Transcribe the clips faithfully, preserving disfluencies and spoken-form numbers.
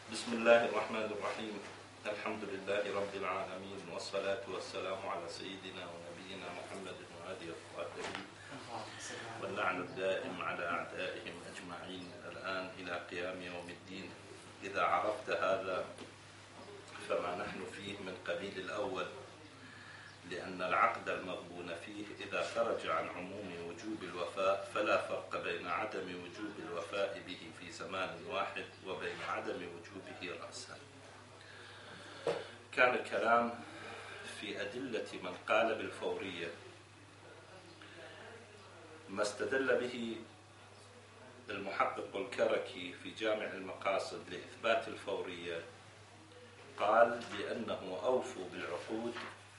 بسم الله الرحمن الرحيم. الحمد لله رب العالمين، والصلاة والسلام على سيدنا ونبينا محمد وآله الطاهرين، واللعن الدائم على أعدائهم أجمعين الآن إلى قيام يوم الدين. إذا عرفت هذا فما نحن فيه من قبيل الأول، لأن العقد المغبون فيه إذا خرج عن عموم وجوب الوفاء فلا فرق بين عدم وجوب الوفاء به في زمان واحد وبين عدم وجوبه رأسا. كان الكلام في أدلة من قال بالفورية. ما استدل به المحقق الكركي في جامع المقاصد لإثبات الفورية، قال بأنه أوفوا بالعقود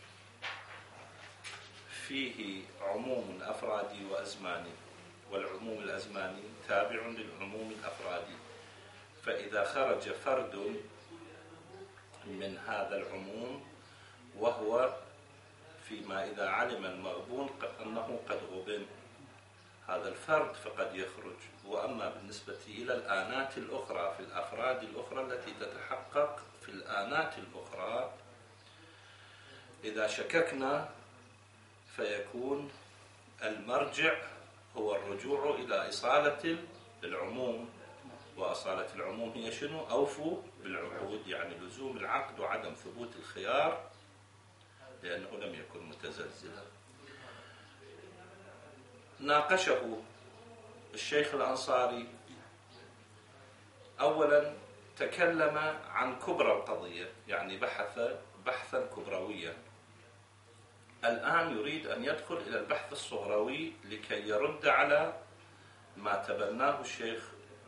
فيه عموم أفرادي وأزماني، والعموم الأزماني تابع للعموم الأفرادي، فإذا خرج فرد من هذا العموم وهو فيما إذا علم المغبون أنه قد غبن هذا الفرد فقد يخرج. وأما بالنسبة إلى الآنات الأخرى في الأفراد الأخرى التي تتحقق في الآنات الأخرى، إذا شككنا فيكون المرجع هو الرجوع إلى إصالة العموم، وأصالة العموم هي شنو؟ أوفوا بالعقود، يعني لزوم العقد وعدم ثبوت الخيار لأنه لم يكن متزلزلا. ناقشه الشيخ الأنصاري. أولا تكلم عن كبرى القضية، يعني بحث بحثا كبرويا. الآن يريد أن يدخل إلى البحث الصغروي لكي يرد على ما تبناه الشيخ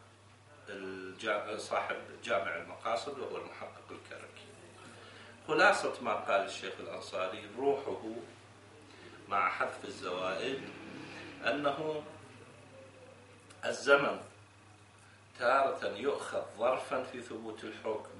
صاحب جامع المقاصد وهو المحقق الكركي. خلاصة ما قال الشيخ الأنصاري روحه مع حذف الزوائد أنه الزمن تارة يؤخذ ظرفا في ثبوت الحكم،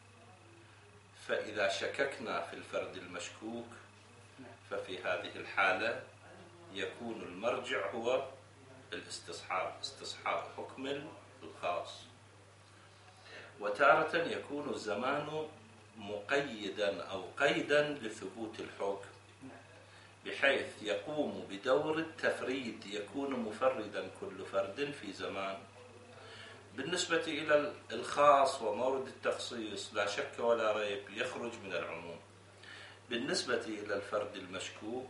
فإذا شككنا في الفرد المشكوك ففي هذه الحالة يكون المرجع هو الاستصحاب، استصحاب حكم الخاص. وتارة يكون الزمان مقيدا أو قيدا لثبوت الحكم، بحيث يقوم بدور التفريد، يكون مفردا كل فرد في زمان. بالنسبة إلى الخاص ومورد التخصيص لا شك ولا ريب يخرج من العموم. بالنسبة إلى الفرد المشكوك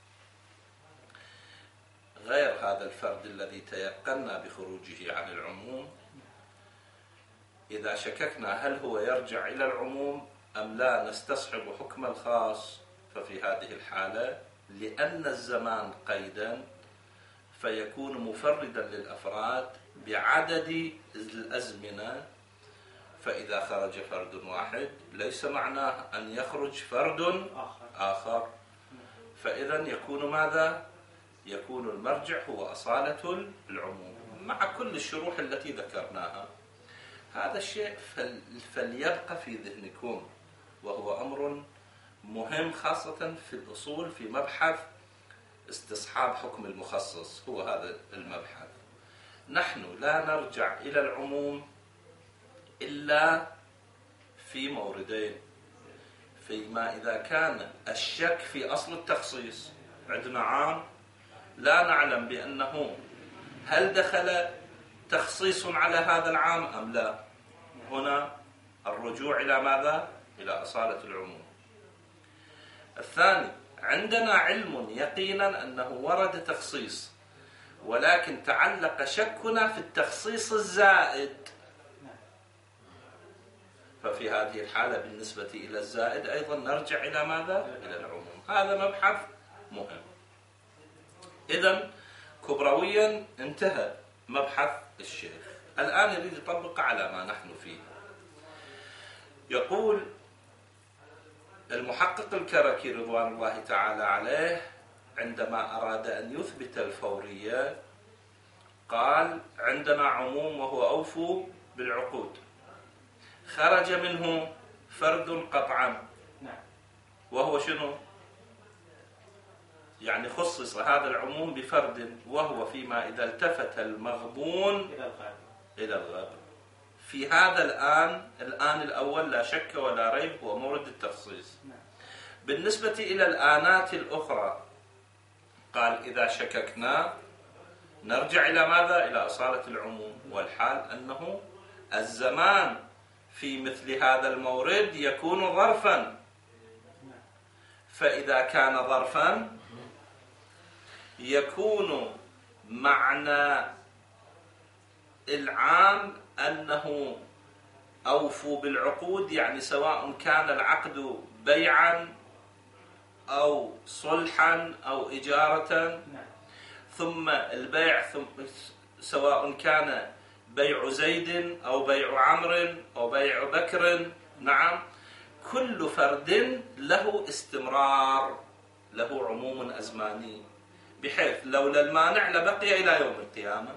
غير هذا الفرد الذي تيقنا بخروجه عن العموم، إذا شككنا هل هو يرجع إلى العموم أم لا نستصحب حكم الخاص، ففي هذه الحالة لأن الزمان قيدا فيكون مفردا للأفراد بعدد الأزمنة. فإذا خرج فرد واحد ليس معناه أن يخرج فرد آخر، فإذا يكون ماذا؟ يكون المرجع هو أصالة العموم مع كل الشروح التي ذكرناها. هذا الشيء فليبقى في ذهنكم، وهو أمر مهم خاصة في الأصول في مبحث استصحاب حكم المخصص. هو هذا المبحث. نحن لا نرجع إلى العموم إلا في موردين: فيما إذا كان الشك في أصل التخصيص، عندنا عام لا نعلم بأنه هل دخل تخصيص على هذا العام أم لا، هنا الرجوع إلى ماذا؟ إلى أصالة العموم. الثاني، عندنا علم يقينا أنه ورد تخصيص، ولكن تعلق شكنا في التخصيص الزائد، ففي هذه الحالة بالنسبة إلى الزائد أيضا نرجع إلى ماذا؟ إلى العموم. هذا مبحث مهم. إذن كبرويا انتهى مبحث الشيخ. الآن يريد يطبق على ما نحن فيه. يقول المحقق الكركي رضوان الله تعالى عليه عندما أراد أن يثبت الفورية قال عندنا عموم وهو أوفوا بالعقود، خرج منه فرد قطعا وهو شنو؟ يعني خصص هذا العموم بفرد، وهو فيما إذا التفت المغبون إلى الغبن في هذا الآن الآن الأول لا شك ولا ريب هو مورد التخصيص. بالنسبة إلى الآنات الأخرى قال إذا شككنا نرجع إلى ماذا؟ إلى أصالة العموم، والحال أنه الزمان في مثل هذا المورد يكون ظرفا، فإذا كان ظرفا يكون معنى العام أنه أوفوا بالعقود، يعني سواء كان العقد بيعا أو صلحا أو إجارة، ثم البيع ثم سواء كان بيع زيد أو بيع عمرو أو بيع بكر، نعم، كل فرد له استمرار، له عموم أزماني، بحيث لولا المانع لبقي إلى يوم القيامة.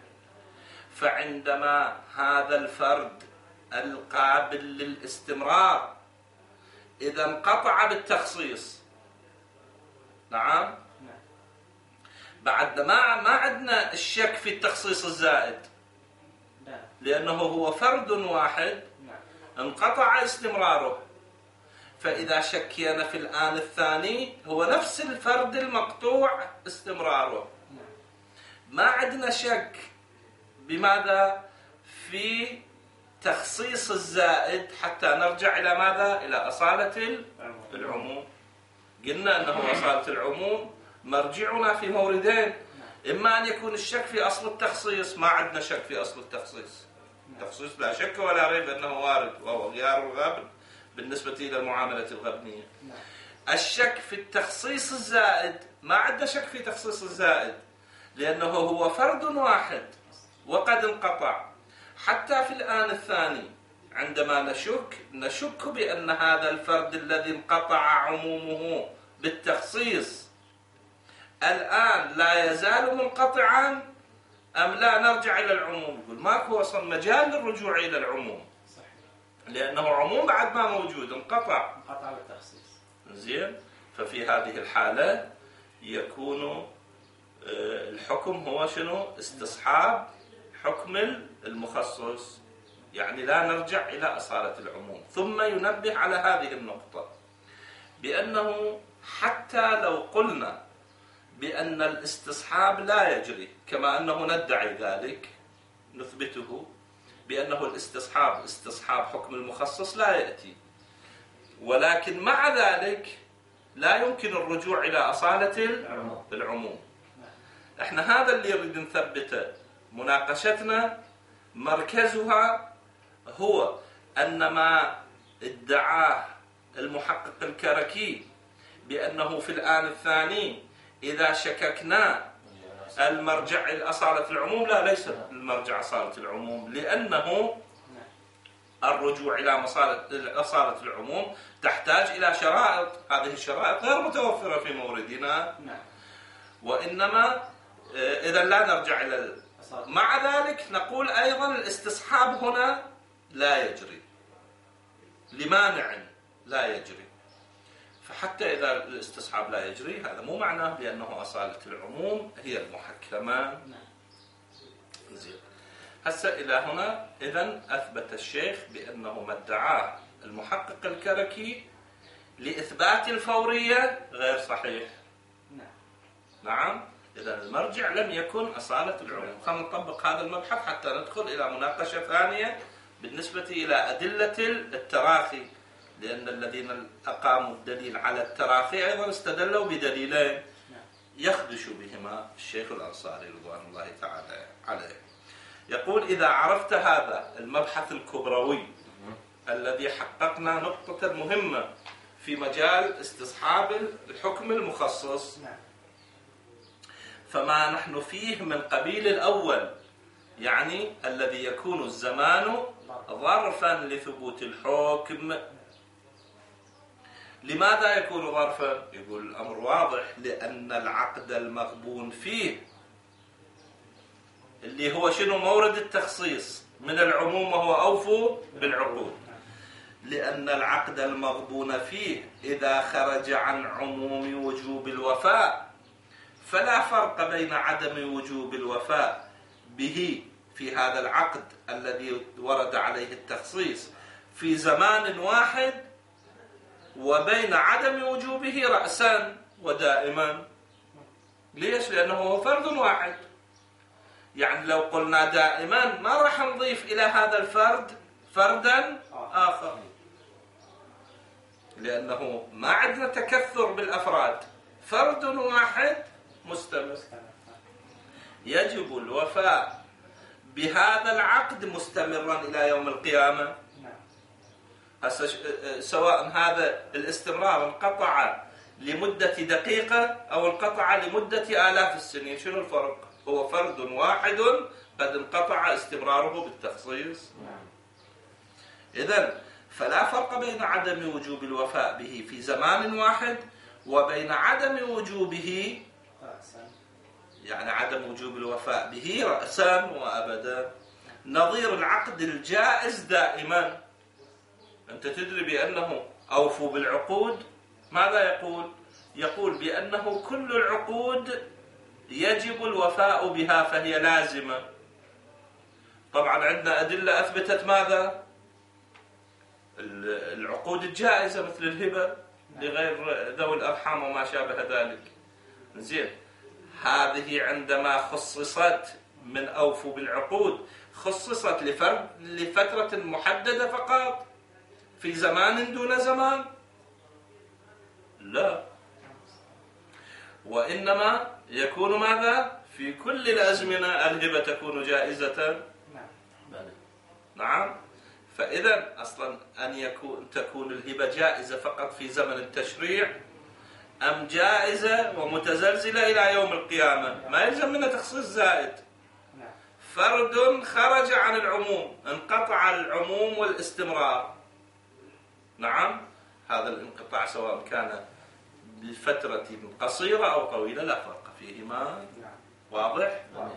فعندما هذا الفرد القابل للاستمرار إذا انقطع بالتخصيص، نعم، بعد ما ما عندنا الشك في التخصيص الزائد، لأنه هو فرد واحد انقطع استمراره. فإذا شكينا في الآن الثاني هو نفس الفرد المقطوع استمراره، ما عندنا شك بماذا؟ في تخصيص الزائد، حتى نرجع إلى ماذا؟ إلى أصالة العموم. قلنا أنه أصالة العموم مرجعنا في موردين، إما أن يكون الشك في أصل التخصيص، ما عندنا شك في أصل التخصيص، التخصيص لا شك ولا ريب أنه وارد وهو غيار الغبن بالنسبة إلى المعاملة الغبنية. الشك في التخصيص الزائد، ما عندنا شك في تخصيص الزائد لأنه هو فرد واحد وقد انقطع. حتى في الآن الثاني عندما نشك نشك بأن هذا الفرد الذي انقطع عمومه بالتخصيص الآن لا يزال منقطعا أم لا، نرجع إلى العموم. يقول ماكو أصلا مجال للرجوع إلى العموم، لأنه عموم بعد ما موجود انقطع انقطع بالتخصيص. زين. ففي هذه الحالة يكون الحكم هو شنو؟ استصحاب حكم المخصص، يعني لا نرجع إلى أصالة العموم. ثم ينبه على هذه النقطة بأنه حتى لو قلنا بأن الاستصحاب لا يجري، كما أنه ندعي ذلك، نثبته بأنه الاستصحاب استصحاب حكم المخصص لا يأتي، ولكن مع ذلك لا يمكن الرجوع إلى أصالة العموم. احنا هذا اللي يريد نثبته. مناقشتنا مركزها هو أن ما ادعاه المحقق الكركي بأنه في الآن الثاني إذا شككنا المرجع الأصالة العموم، لا، ليس المرجع أصالة العموم، لأنه الرجوع إلى أصالة العموم تحتاج إلى شرائط، هذه الشرائط غير متوفرة في موردنا، وإنما إذا لا نرجع إلى. مع ذلك نقول أيضا الاستصحاب هنا لا يجري لمانع لا يجري. فحتى إذا الاستصحاب لا يجري هذا مو معناه بأنه أصالة العموم هي المحكمة. زين. هسه إلى هنا إذن أثبت الشيخ بأنه ما ادعاه المحقق الكركي لإثبات الفورية غير صحيح. نعم. إذن المرجع لم يكن أصالة العموم. خلينا نطبق هذا المبحث حتى ندخل إلى مناقشة ثانية بالنسبة إلى أدلة التراخي، لأن الذين أقاموا الدليل على التراخي أيضا استدلوا بدليلين يخدش بهما الشيخ الأنصاري رضوان الله تعالى عليه. يقول إذا عرفت هذا المبحث الكبروي الذي حققنا نقطة مهمة في مجال استصحاب الحكم المخصص، فما نحن فيه من قبيل الأول، يعني الذي يكون الزمان ظرفا لثبوت الحكم. لماذا يكون ظرفا؟ يقول الأمر واضح، لأن العقد المغبون فيه اللي هو شنو؟ مورد التخصيص من العموم وهو أوفوا بالعقود. لأن العقد المغبون فيه إذا خرج عن عموم وجوب الوفاء فلا فرق بين عدم وجوب الوفاء به في هذا العقد الذي ورد عليه التخصيص في زمان واحد وبين عدم وجوبه رأسا ودائما. ليش؟ لأنه هو فرد واحد. يعني لو قلنا دائما ما راح نضيف إلى هذا الفرد فردا آخر، لأنه ما عندنا تكثر بالأفراد، فرد واحد مستمر. يجب الوفاء بهذا العقد مستمرا إلى يوم القيامة. هسه سواء هذا الاستمرار انقطع لمدة دقيقة أو انقطع لمدة آلاف السنين، شنو الفرق؟ هو فرد واحد قد انقطع استمراره بالتخصيص. إذن فلا فرق بين عدم وجوب الوفاء به في زمان واحد وبين عدم وجوبه، يعني عدم وجوب الوفاء به رأسا وأبدا. نظير العقد الجائز دائما. أنت تدري بأنه أوفوا بالعقود، ماذا يقول؟ يقول بأنه كل العقود يجب الوفاء بها فهي لازمة. طبعا عندنا أدلة أثبتت ماذا؟ العقود الجائزة مثل الهبة لغير ذوي الأرحام وما شابه ذلك. زين، هذه عندما خصصت من أوفوا بالعقود خصصت لفرد لفترة محددة فقط في زمان دون زمان؟ لا، وإنما يكون ماذا؟ في كل الأزمنة الهبة تكون جائزة. نعم. فإذا أصلا أن يكون تكون الهبة جائزة فقط في زمن التشريع أم جائزة ومتزلزلة إلى يوم القيامة، ما يلزم منها تخصيص زائد. فرد خرج عن العموم، انقطع العموم والاستمرار. نعم، هذا الانقطاع سواء كان بفترة قصيرة أو طويلة لا فرق فيهما. واضح؟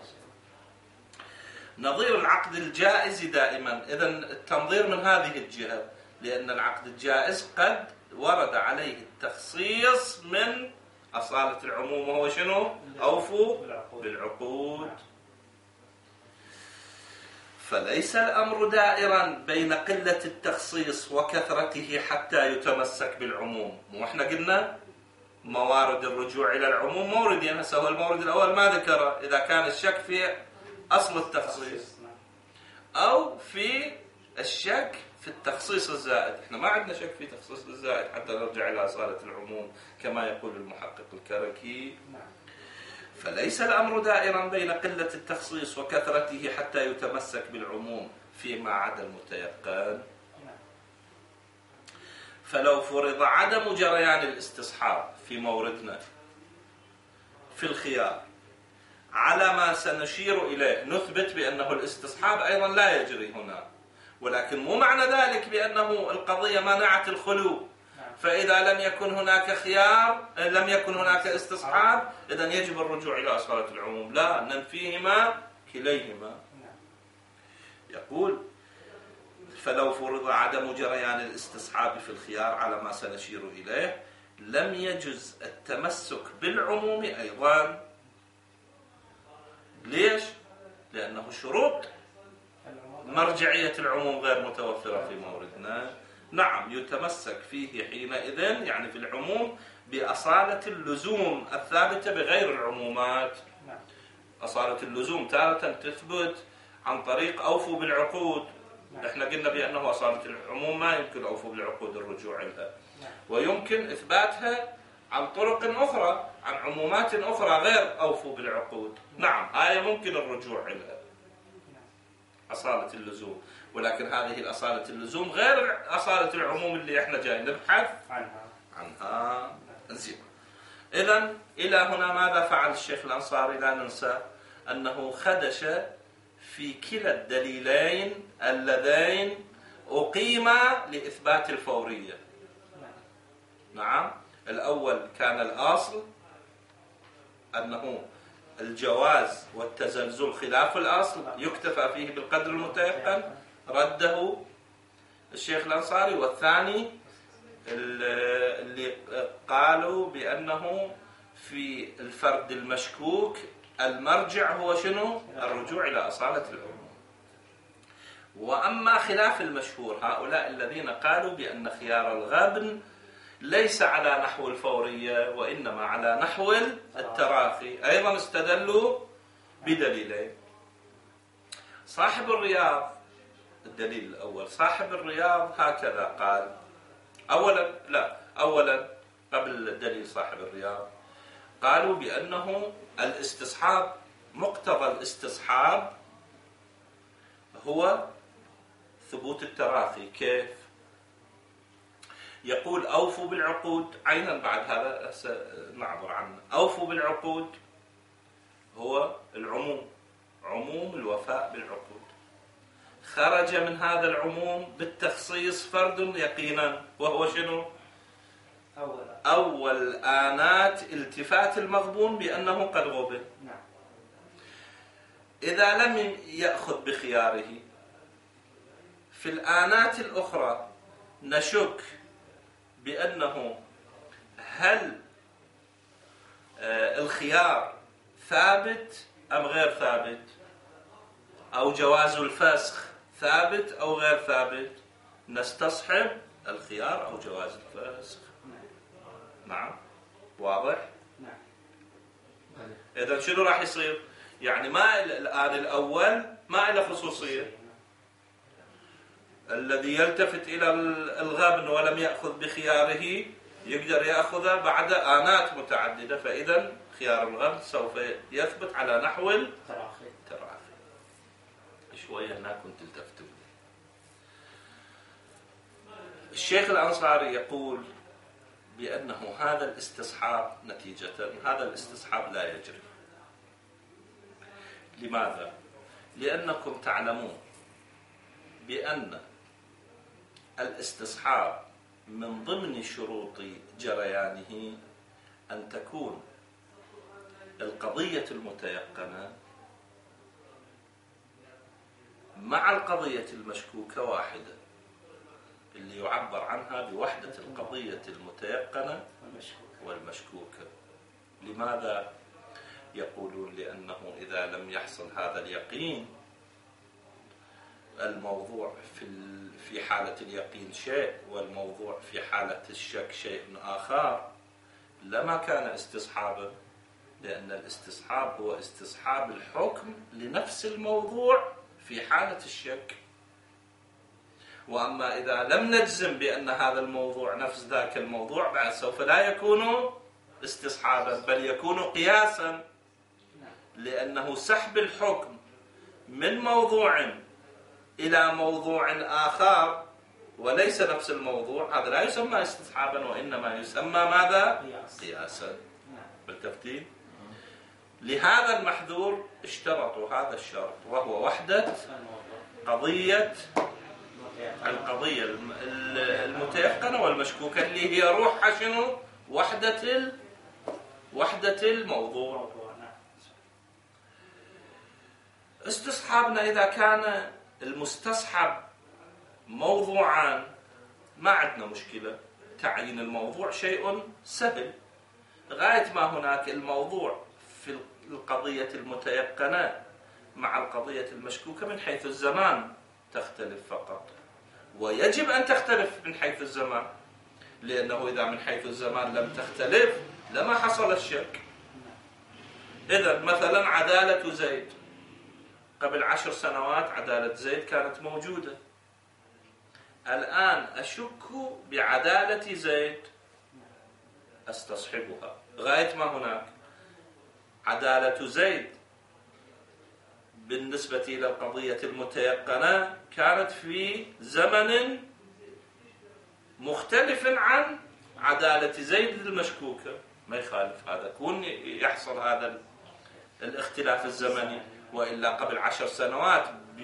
نظير العقد الجائز دائما. إذن التنظير من هذه الجهة، لأن العقد الجائز قد ورد عليه التخصيص من أصالة العموم، وهو شنو؟ أوفوا بالعقود. فليس الأمر دائرا بين قلة التخصيص وكثرته حتى يتمسك بالعموم. وإحنا قلنا موارد الرجوع إلى العموم موردين. هسه هو المورد الأول ما ذكره، إذا كان الشك في أصل التخصيص أو في الشك في التخصيص الزائد. إحنا ما عندنا شك في تخصيص الزائد حتى نرجع إلى أصالة العموم كما يقول المحقق الكركي. فليس الأمر دائرا بين قلة التخصيص وكثرته حتى يتمسك بالعموم فيما عدا المتيقن. فلو فرض عدم جريان الاستصحاب في موردنا في الخيار على ما سنشير إليه، نثبت بأنه الاستصحاب أيضا لا يجري هنا، ولكن مو معنى ذلك بأنه القضية مانعة الخلو. فإذا لم يكن هناك خيار، لم يكن هناك استصحاب، إذن يجب الرجوع إلى أصالة العموم. لا، ننفيهما كليهما. يقول فلو فرض عدم جريان الاستصحاب في الخيار على ما سنشير إليه لم يجز التمسك بالعموم أيضا. ليش؟ لأنه شروط مرجعية العموم غير متوفرة في موردنا. نعم، يتمسك فيه حينئذ يعني في العموم بأصالة اللزوم الثابتة بغير العمومات. أصالة اللزوم تارة تثبت عن طريق أوفوا بالعقود. احنا قلنا بأنه أصالة العموم ما يمكن أوفوا بالعقود الرجوع لها، ويمكن إثباتها عن طرق أخرى، عن عمومات أخرى غير أوفوا بالعقود. نعم، آية ممكن الرجوع لها أصالة اللزوم، ولكن هذه الأصالة اللزوم غير أصالة العموم اللي احنا جاي نبحث عنها عنها. زين، إذن إلى هنا ماذا فعل الشيخ الأنصاري؟ لا ننسى أنه خدش في كلا الدليلين اللذين أقيما لإثبات الفورية. نعم، الأول كان الأصل أنه الجواز والتزلزل خلاف الأصل يكتفى فيه بالقدر المتيقن، رده الشيخ الأنصاري. والثاني اللي قالوا بأنه في الفرد المشكوك المرجع هو شنو؟ الرجوع إلى أصالة العموم. وأما خلاف المشهور هؤلاء الذين قالوا بأن خيار الغبن ليس على نحو الفورية وإنما على نحو التراخي، أيضا استدلوا بدليلين. صاحب الرياض الدليل الأول، صاحب الرياض هكذا قال. أولا لا أولا قبل دليل صاحب الرياض قالوا بأنه الاستصحاب، مقتضى الاستصحاب هو ثبوت التراخي. كيف؟ يقول أوفوا بالعقود، عينا بعد هذا نعبر عنه. أوفوا بالعقود هو العموم، عموم الوفاء بالعقود. خرج من هذا العموم بالتخصيص فرد يقينا، وهو شنو؟ أول, أول آنات التفات المغبون بأنه قد غبن. إذا لم يأخذ بخياره في الآنات الأخرى نشك بأنه هل الخيار ثابت أم غير ثابت، أو جواز الفسخ ثابت أو غير ثابت. نستصحب الخيار أو جواز الفسخ. نعم واضح؟ نعم. إذن شنو راح يصير؟ يعني ما الآن الأول ما له خصوصية، الذي يلتفت إلى الغبن ولم يأخذ بخياره يقدر يأخذه بعد آنات متعددة، فإذا خيار الغبن سوف يثبت على نحو التراخي. شوية هنا كنت التفتوا. الشيخ الأنصاري يقول بأنه هذا الاستصحاب نتيجة هذا الاستصحاب لا يجري. لماذا؟ لأنكم تعلمون بأن الاستصحاب من ضمن شروط جريانه أن تكون القضية المتيقنة مع القضية المشكوكة واحدة، اللي يعبر عنها بوحدة القضية المتيقنة والمشكوكة. لماذا؟ يقولون لأنه إذا لم يحصل هذا اليقين، الموضوع في في حالة اليقين شيء والموضوع في حالة الشك شيء آخر، لما كان استصحابا، لأن الاستصحاب هو استصحاب الحكم لنفس الموضوع في حالة الشك. وأما إذا لم نجزم بأن هذا الموضوع نفس ذاك الموضوع، بعد سوف لا يكون استصحابا بل يكون قياسا، لأنه سحب الحكم من موضوع إلى موضوع آخر وليس نفس الموضوع، هذا لا يسمى استصحابا وإنما يسمى ماذا؟ قياسا. بالتفتيل. لهذا المحذور اشترطوا هذا الشرط، وهو وحدة قضية القضية المتيقنة والمشكوكة، اللي هي روح شنو؟ وحدة وحدة الموضوع. استصحابنا إذا كان المستصحب موضوعان ما عندنا مشكلة، تعيين الموضوع شيء سهل، غاية ما هناك الموضوع في القضية المتيقنة مع القضية المشكوكة من حيث الزمان تختلف فقط، ويجب أن تختلف من حيث الزمان، لأنه إذا من حيث الزمان لم تختلف لما حصل الشك. إذن مثلا عدالة زيد، قبل عشر سنوات عدالة زيد كانت موجودة، الآن أشك بعدالة زيد أستصحبها. غاية ما هناك عدالة زيد بالنسبة إلى القضية المتيقنة كانت في زمن مختلف عن عدالة زيد المشكوكة، ما يخالف هذا، كون يحصل هذا الاختلاف الزمني. وإلا قبل عشر سنوات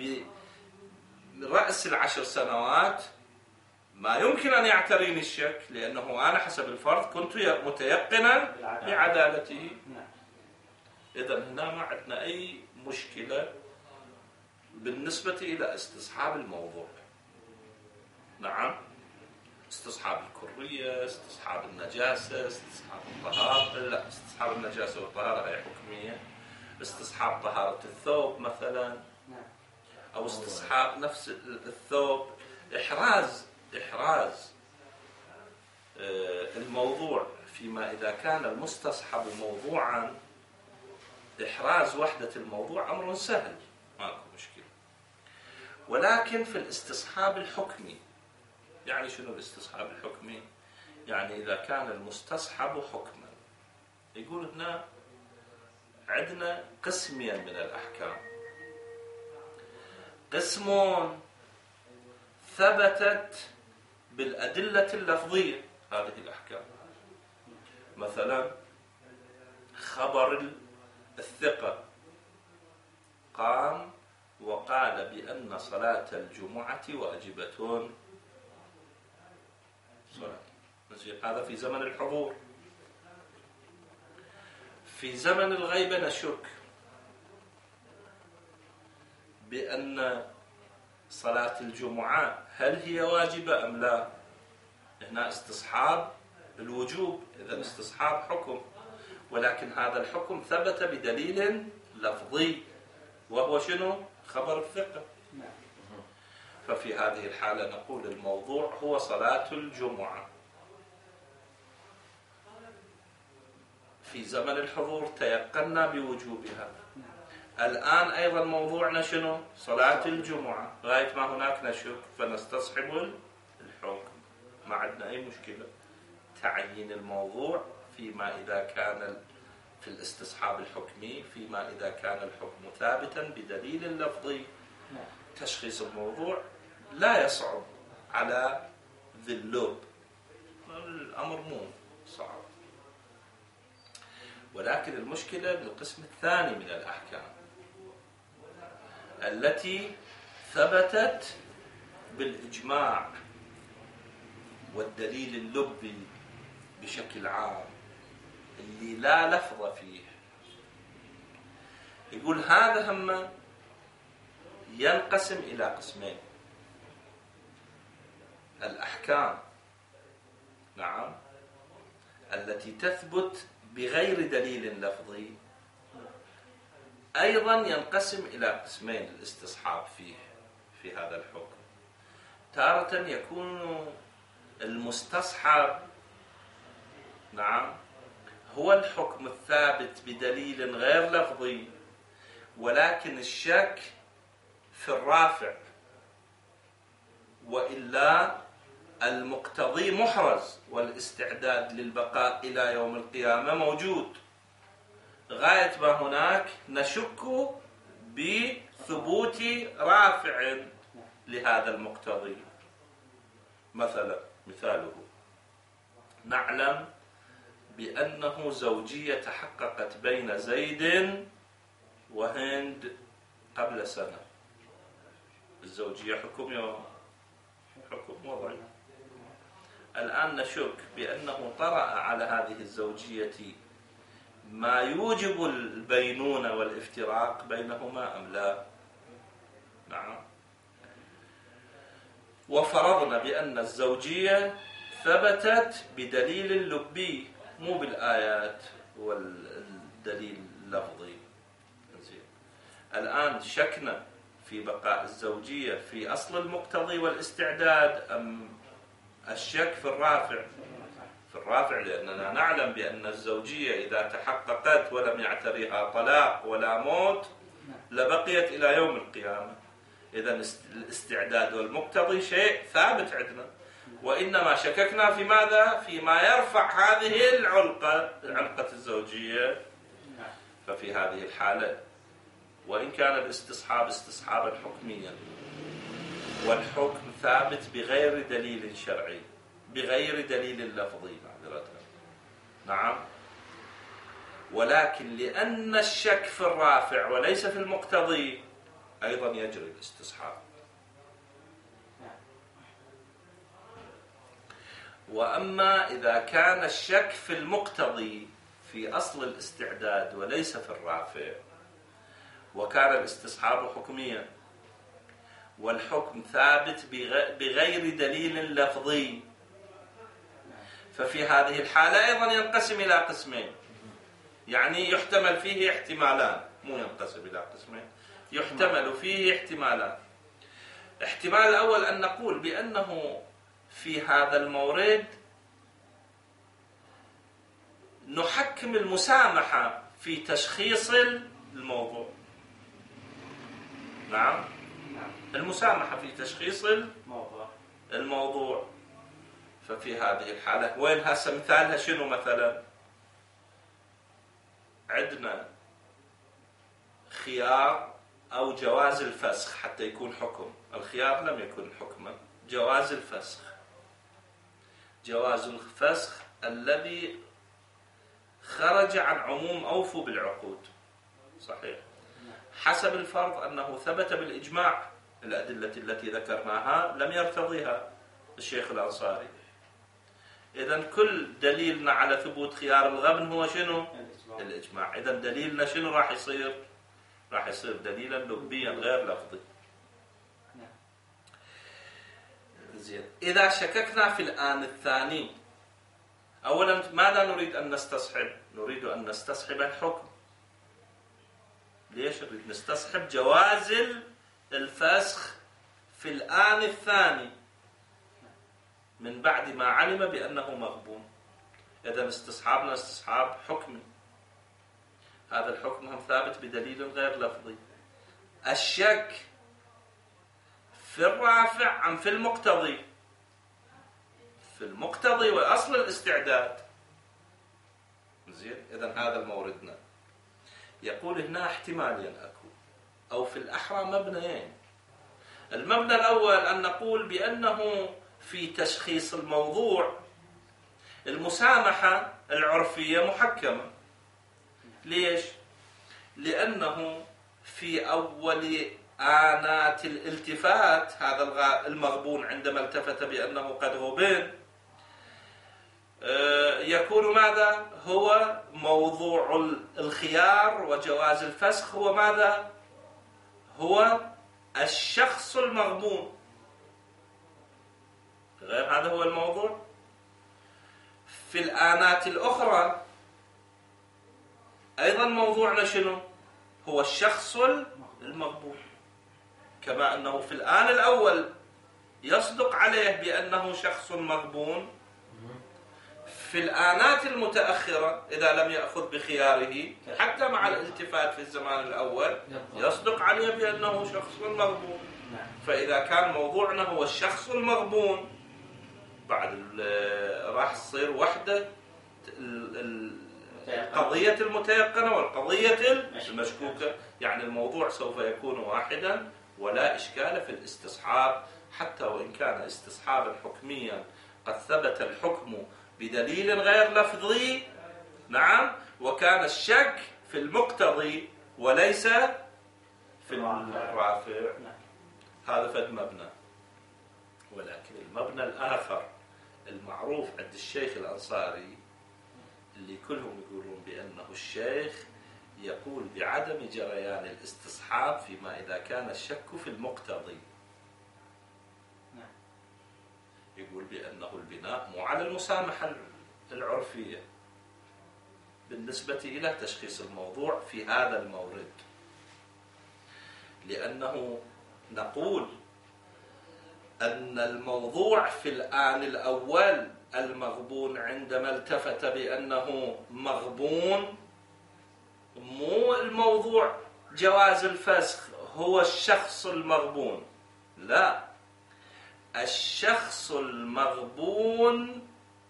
برأس العشر سنوات ما يمكن أن يعتريني الشك، لأنه أنا حسب الفرض كنت متيقنا بعدالته. إذن هنا ما عندنا أي مشكلة بالنسبة إلى استصحاب الموضوع. نعم، استصحاب الكرية، استصحاب النجاسة، استصحاب الطهارة، لا استصحاب النجاسة والطهارة هي حكمية، استصحاب طهارة الثوب مثلا، أو استصحاب نفس الثوب، إحراز إحراز الموضوع فيما إذا كان المستصحب موضوعا، إحراز وحدة الموضوع أمر سهل ماكو مشكلة. ولكن في الاستصحاب الحكمي، يعني شنو الاستصحاب الحكمي؟ يعني إذا كان المستصحب حكما، يقول هنا عندنا قسمين من الأحكام. قسم ثبتت بالأدلة اللفظية، هذه الأحكام، مثلا خبر الثقة قام وقال بأن صلاة الجمعة واجبة صلاة، هذا في زمن الحضور. في زمن الغيبة نشك بأن صلاة الجمعة هل هي واجبة أم لا. هنا استصحاب الوجوب، إذا استصحاب حكم، ولكن هذا الحكم ثبت بدليل لفظي وهو شنو؟ خبر الثقة. ففي هذه الحالة نقول الموضوع هو صلاة الجمعة. في زمن الحضور تيقنا بوجوبها، الآن أيضا موضوعنا شنو؟ صلاة الجمعة، غاية ما هناك نشك فنستصحب الحكم، ما عندنا أي مشكلة. تعيين الموضوع فيما إذا كان في الاستصحاب الحكمي، فيما إذا كان الحكم ثابتا بدليل لفظي. تشخيص الموضوع لا يصعب على ذي اللب، الأمر مو صعب. ولكن المشكلة بالقسم الثاني من الأحكام التي ثبتت بالإجماع والدليل اللبي بشكل عام، اللي لا لفظ فيه. يقول هذا هم ينقسم إلى قسمين: الأحكام نعم التي تثبت بغير دليل لفظي، أيضا ينقسم إلى قسمين الاستصحاب فيه في هذا الحكم. تارة يكون المستصحب نعم هو الحكم الثابت بدليل غير لفظي، ولكن الشك في الرافع، وإلا المقتضي محرز والاستعداد للبقاء إلى يوم القيامة موجود. غاية ما هناك نشك بثبوت رافع لهذا المقتضي. مثلا مثاله نعلم بأنه زوجية تحققت بين زيد وهند قبل سنة. الزوجية حكم يوم حكم وضعي. الآن نشك بأنه طرأ على هذه الزوجية ما يوجب البينونة والافتراق بينهما أم لا. نعم. وفرضنا بأن الزوجية ثبتت بدليل لبي مو بالآيات والدليل اللفظي. الآن شكنا في بقاء الزوجية في أصل المقتضي والاستعداد أم الشك في الرافع؟ في الرافع، لأننا نعلم بأن الزوجية إذا تحققت ولم يعتريها طلاق ولا موت لبقيت إلى يوم القيامة. إذن الاستعداد والمقتضي شيء ثابت عندنا، وإنما شككنا في ماذا؟ فيما يرفع هذه العلقة، علقة الزوجية. ففي هذه الحالة وإن كان الاستصحاب استصحابا حكميا والحكم ثابت بغير دليل شرعي بغير دليل لفظي معذرة نعم، ولكن لأن الشك في الرافع وليس في المقتضي أيضا يجري الاستصحاب. وأما إذا كان الشك في المقتضي في أصل الاستعداد وليس في الرافع، وكان الاستصحاب حكميا والحكم ثابت بغير دليل لفظي، ففي هذه الحالة أيضا ينقسم إلى قسمين. يعني يحتمل فيه احتمالان، مو ينقسم إلى قسمين، يحتمل فيه احتمالان. احتمال الأول أن نقول بأنه في هذا المورد نحكم المسامحة في تشخيص الموضوع. نعم، المسامحة في تشخيص الموضوع الموضوع ففي هذه الحالة وين هسه مثالها شنو؟ مثلا عندنا خيار أو جواز الفسخ حتى يكون حكم. الخيار لم يكن حكما. جواز الفسخ، جواز الفسخ الذي خرج عن عموم أوفوا بالعقود. صحيح، حسب الفرض أنه ثبت بالإجماع. الأدلة التي ذكرناها لم يرتضيها الشيخ الأنصاري. إذن كل دليلنا على ثبوت خيار الغبن هو شنو؟ الإجماع. إذن دليلنا شنو راح يصير؟ راح يصير دليلا لغويا غير لفظي. زين، إذا شككنا في الآن الثاني، أولا ماذا نريد أن نستصحب؟ نريد أن نستصحب الحكم. ليش نريد نستصحب جواز الفسخ في الآن الثاني من بعد ما علم بأنه مغبون؟ إذا استصحابنا استصحاب حكمي. هذا الحكم هم ثابت بدليل غير لفظي. الشك في الرافع أم في المقتضي؟ في المقتضي وأصل الاستعداد. زين، إذن هذا الموردنا. يقول هنا احتمالين أكو، أو في الأحرى مبنيين. المبنى الأول أن نقول بأنه في تشخيص الموضوع المسامحة العرفية محكمة. ليش؟ لأنه في أول آنات الالتفات هذا المغبون عندما التفت بأنه قد غبن يكون ماذا؟ هو موضوع الخيار وجواز الفسخ هو ماذا؟ هو الشخص المغبون. غير هذا هو الموضوع. في الآنات الأخرى أيضا موضوعنا شنو؟ هو الشخص المغبون. كما أنه في الآن الأول يصدق عليه بأنه شخص مغبون، في الآنات المتأخرة إذا لم يأخذ بخياره حتى مع الالتفات في الزمان الأول يصدق عليه بأنه شخص مغبون. فإذا كان موضوعنا هو الشخص المغبون بعد راح تصير وحدة القضية المتيقنة والقضية المشكوكة. يعني الموضوع سوف يكون واحدا ولا إشكال في الاستصحاب، حتى وإن كان استصحابا حكميا قد ثبت الحكم بدليل غير لفظي. نعم، وكان الشك في المقتضي وليس في الرافع. هذا فد مبنى. ولكن المبنى الآخر المعروف عند الشيخ الأنصاري اللي كلهم يقولون بأنه الشيخ يقول بعدم جريان الاستصحاب فيما إذا كان الشك في المقتضي. يقول بأنه البناء مو على المسامحة العرفية بالنسبة إلى تشخيص الموضوع في هذا المورد، لأنه نقول أن الموضوع في الآن الأول المغبون عندما التفت بأنه مغبون مو الموضوع جواز الفسخ هو الشخص المغبون، لا، الشخص المغبون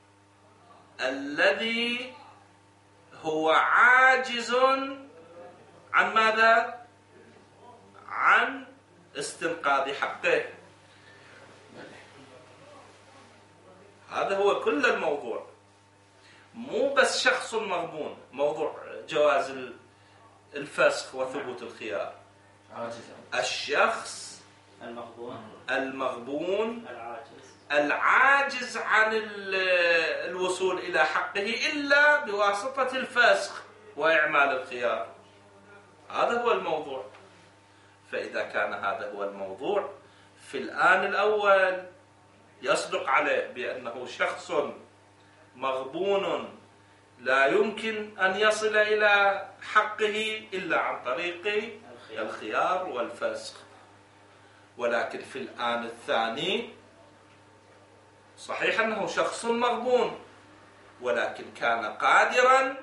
الذي هو عاجز عن ماذا؟ عن استنقاذ حقه. هذا هو كل الموضوع، مو بس شخص مغبون، موضوع جواز الفسخ وثبوت الخيار. الشخص المغبون المغبون العاجز العاجز عن الوصول إلى حقه إلا بواسطة الفسخ وإعمال الخيار. هذا هو الموضوع. فإذا كان هذا هو الموضوع في الآن الأول يصدق عليه بأنه شخص مغبون لا يمكن أن يصل إلى حقه إلا عن طريق الخيار والفسخ. ولكن في الآن الثاني صحيح أنه شخص مغبون، ولكن كان قادرا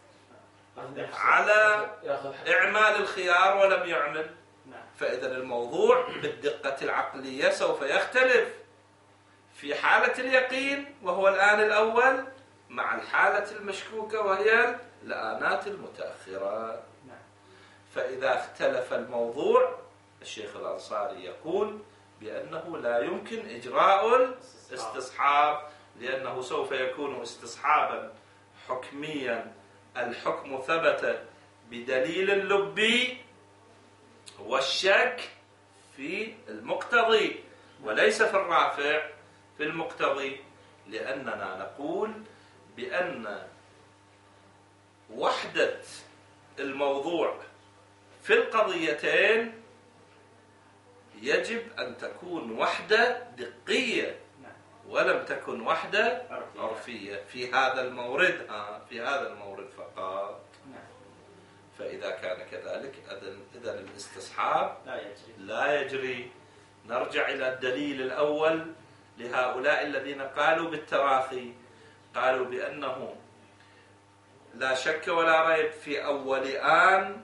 على إعمال الخيار ولم يعمل. فإذا الموضوع بالدقة العقلية سوف يختلف في حالة اليقين وهو الآن الأول مع الحالة المشكوكة وهي الآنات المتأخرة. فإذا اختلف الموضوع الشيخ الأنصاري يقول بأنه لا يمكن إجراء الاستصحاب، لأنه سوف يكون استصحابا حكميا، الحكم ثبت بدليل اللبي والشك في المقتضي وليس في الرافع، في المقتضي، لأننا نقول بأن وحدة الموضوع في القضيتين يجب أن تكون وحدة دقية ولم تكن وحدة عرفية في هذا المورد في هذا المورد فقط. فإذا كان كذلك إذن الاستصحاب لا يجري. نرجع إلى الدليل الأول لهؤلاء الذين قالوا بالتراخي، قالوا بأنه لا شك ولا ريب في أول آن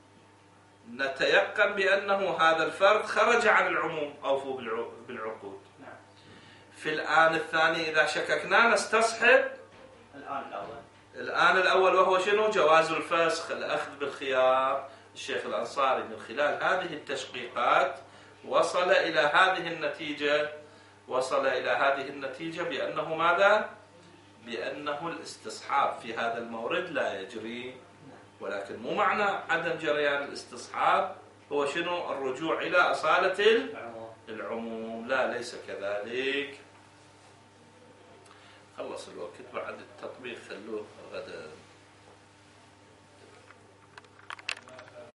نتيقن بأنه هذا الفرد خرج عن العموم، أوفوا بالعقود. في الآن الثاني إذا شككنا نستصحب الآن الأول الآن الأول وهو شنو؟ جواز الفسخ، الأخذ بالخيار. الشيخ الأنصاري من خلال هذه التشقيقات وصل إلى هذه النتيجة وصل إلى هذه النتيجة بأنه ماذا؟ بأنه الاستصحاب في هذا المورد لا يجري. ولكن مو معنى عدم جريان الاستصحاب هو شنو؟ الرجوع إلى أصالة العموم. لا، ليس كذلك. خلص الوقت بعد التطبيق، خلوه غدا.